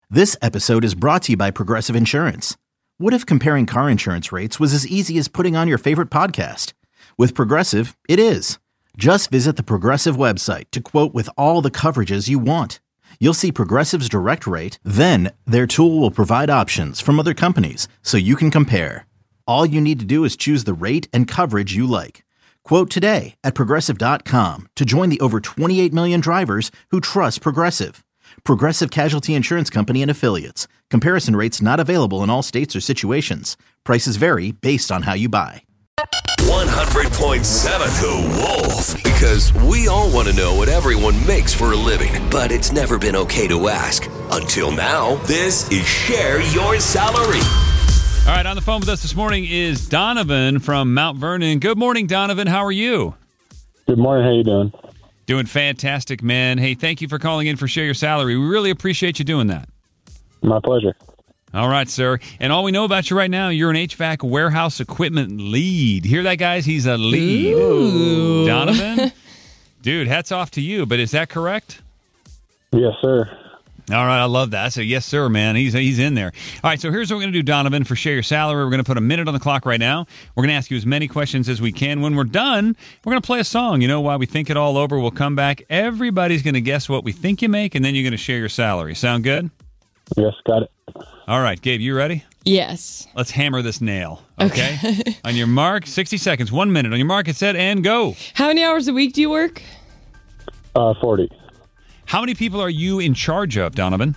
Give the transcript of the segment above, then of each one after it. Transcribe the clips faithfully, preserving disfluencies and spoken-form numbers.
This episode is brought to you by Progressive Insurance. What if comparing car insurance rates was as easy as putting on your favorite podcast? With Progressive, it is. Just visit the Progressive website to quote with all the coverages you want. You'll see Progressive's direct rate, then their tool will provide options from other companies so you can compare. All you need to do is choose the rate and coverage you like. Quote today at progressive dot com to join the over twenty-eight million drivers who trust Progressive. Progressive Casualty Insurance Company and Affiliates. Comparison rates not available in all states or situations. Prices vary based on how you buy. one hundred point seven The Wolf. Because we all want to know what everyone makes for a living, but it's never been okay to ask. Until now, this is Share Your Salary. All right, on the phone with us this morning is Donovan from Mount Vernon. Good morning, Donovan. How are you? Good morning. How you doing? Doing fantastic, man. Hey, thank you for calling in for Share Your Salary. We really appreciate you doing that. My pleasure. All right, sir. And all we know about you right now, you're an H V A C warehouse equipment lead. Hear that, guys? He's a lead. Ooh. Donovan? Dude, hats off to you, but is that correct? Yes, sir. All right, I love that. So, yes, sir, man. He's he's in there. All right, so here's what we're going to do, Donovan, for Share Your Salary. We're going to put a minute on the clock right now. We're going to ask you as many questions as we can. When we're done, we're going to play a song. You know, while we think it all over, we'll come back. Everybody's going to guess what we think you make, and then you're going to share your salary. Sound good? Yes, got it. All right, Gabe, you ready? Yes. Let's hammer this nail, okay? Okay. On your mark, sixty seconds, one minute. On your mark, it's set, and go. How many hours a week do you work? Uh, forty. How many people are you in charge of, Donovan?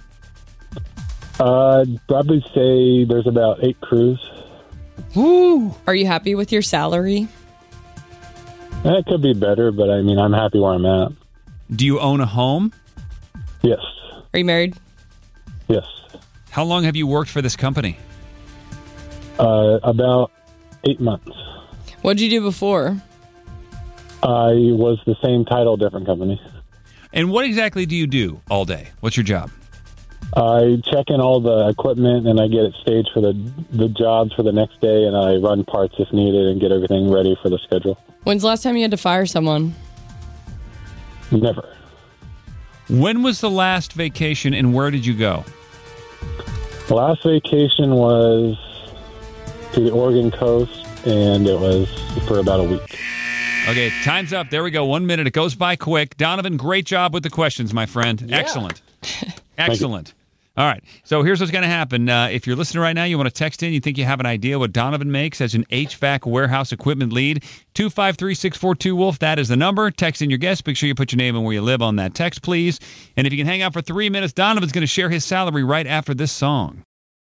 Uh, I'd probably say there's about eight crews. Woo! Are you happy with your salary? That could be better, but I mean, I'm happy where I'm at. Do you own a home? Yes. Are you married? Yes. How long have you worked for this company? Uh, about eight months. What did you do before? I was the same title, different company. And what exactly do you do all day? What's your job? I check in all the equipment and I get it staged for the the jobs for the next day, and I run parts if needed and get everything ready for the schedule. When's the last time you had to fire someone? Never. When was the last vacation and where did you go? The last vacation was to the Oregon coast, and it was for about a week. Okay, time's up. There we go. One minute. It goes by quick. Donovan, great job with the questions, my friend. Yeah. Excellent. Excellent. All right, so here's what's going to happen. Uh, if you're listening right now, you want to text in, you think you have an idea what Donovan makes as an H V A C warehouse equipment lead, two five three, six four two, Wolf. That is the number. Text in your guess. Make sure you put your name and where you live on that text, please. And if you can hang out for three minutes, Donovan's going to share his salary right after this song.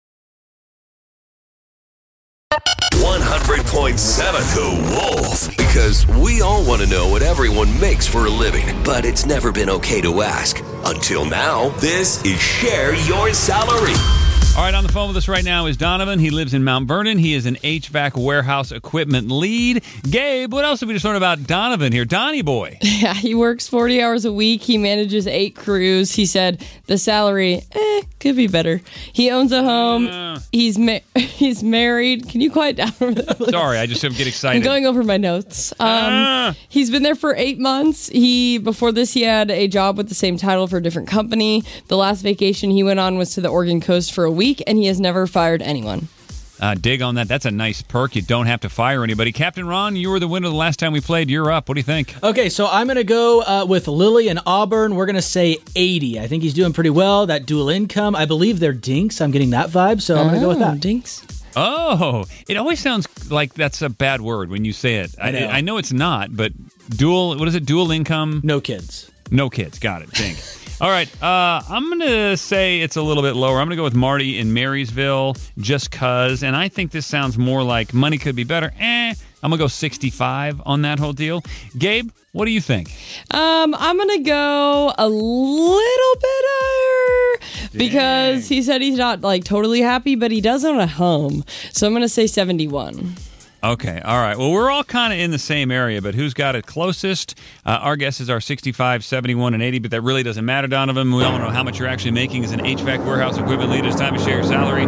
one hundred point seven The Wolf. Because we all want to know what everyone makes for a living, but it's never been okay to ask. Until now, this is Share Your Salary. All right, on the phone with us right now is Donovan. He lives in Mount Vernon. He is an H V A C warehouse equipment lead. Gabe, what else did we just learn about Donovan here? Donnie boy. Yeah, he works forty hours a week. He manages eight crews. He said the salary, eh, could be better. He owns a home. Uh, He's ma- he's married. Can you quiet down over there, please? sorry, I just get excited. I'm going over my notes. Um, Ah. He's been there for eight months. He before this, he had a job with the same title for a different company. The last vacation he went on was to the Oregon coast for a week, and he has never fired anyone. Uh, dig on that. That's a nice perk. You don't have to fire anybody. Captain Ron, you were the winner the last time we played. You're up. What do you think? Okay, so I'm going to go uh, with Lily and Auburn. We're going to say eighty. I think he's doing pretty well. That dual income. I believe they're dinks. I'm getting that vibe, so I'm going to go with that. Dinks. Oh, it always sounds like that's a bad word when you say it. I I know. know, I know it's not, but dual, what is it? Dual income? No kids. No kids. Got it. Dink. All right. Uh, I'm going to say it's a little bit lower. I'm going to go with Marty in Marysville just because. And I think this sounds more like money could be better. Eh. I'm going to go sixty-five on that whole deal. Gabe, what do you think? Um, I'm gonna go a little bit higher because he said he's not like totally happy, but he does own a home. So I'm gonna say seventy-one. Okay, all right. Well, we're all kind of in the same area, but who's got it closest? Uh, our guesses are sixty-five, seventy-one, and eighty, but that really doesn't matter, Donovan. We all know how much you're actually making as an H V A C warehouse equipment leader. It's time to share your salary.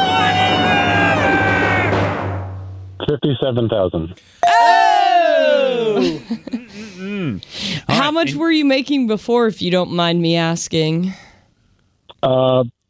fifty-seven thousand. Oh! How right, much and- were you making before, if you don't mind me asking? Uh,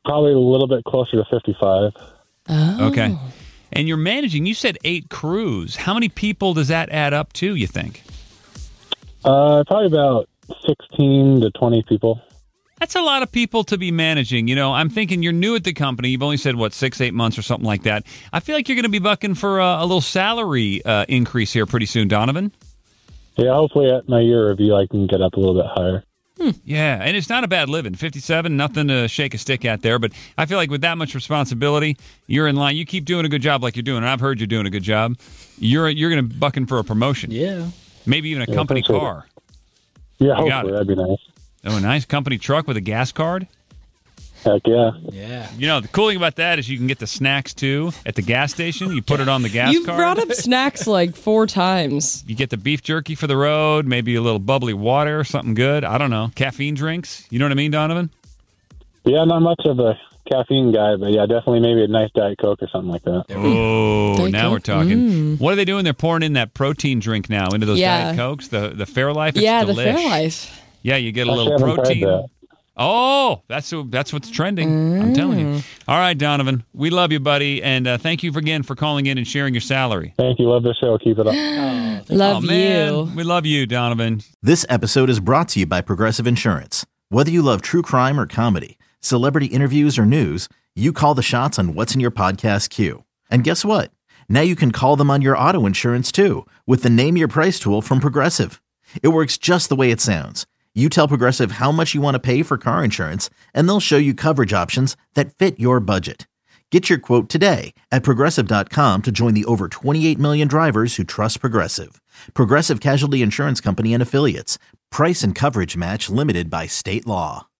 Probably a little bit closer to fifty-five. Oh. Okay. And you're managing, you said eight crews. How many people does that add up to, you think? Uh, probably about sixteen to twenty people. That's a lot of people to be managing. You know, I'm thinking you're new at the company. You've only said, what, six, eight months or something like that. I feel like you're going to be bucking for a, a little salary uh, increase here pretty soon, Donovan. Yeah, hopefully at my year review I can get up a little bit higher. Hmm. Yeah, and it's not a bad living. fifty-seven, nothing to shake a stick at there. But I feel like with that much responsibility, you're in line. You keep doing a good job like you're doing, and I've heard you're doing a good job. You're you're going to bucking for a promotion. Yeah. Maybe even a Yeah, company appreciate car. Yeah, You got hopefully it. that'd be nice. Oh, a nice company truck with a gas card. Heck yeah. Yeah. You know, the cool thing about that is you can get the snacks, too, at the gas station. You put it on the gas You've card. brought up snacks like four times. You get the beef jerky for the road, maybe a little bubbly water, something good. I don't know. Caffeine drinks. You know what I mean, Donovan? Yeah, not much of a caffeine guy, but yeah, definitely maybe a nice Diet Coke or something like that. Oh, Diet now Coke? we're talking. What are they doing? They're pouring in that protein drink now into those Yeah. Diet Cokes, the, the Fairlife. It's yeah, the delish. Fairlife. Yeah, you get a Actually, little I haven't tried protein. that. Oh, that's that's what's trending. I'm telling you. All right, Donovan, we love you, buddy, and uh, thank you for, again for calling in and sharing your salary. Thank you. Love the show. Keep it up. Love oh man, you. we love you, Donovan. This episode is brought to you by Progressive Insurance. Whether you love true crime or comedy, celebrity interviews or news, you call the shots on what's in your podcast queue. And guess what? Now you can call them on your auto insurance too with the Name Your Price tool from Progressive. It works just the way it sounds. You tell Progressive how much you want to pay for car insurance, and they'll show you coverage options that fit your budget. Get your quote today at Progressive dot com to join the over twenty-eight million drivers who trust Progressive. Progressive Casualty Insurance Company and Affiliates. Price and coverage match limited by state law.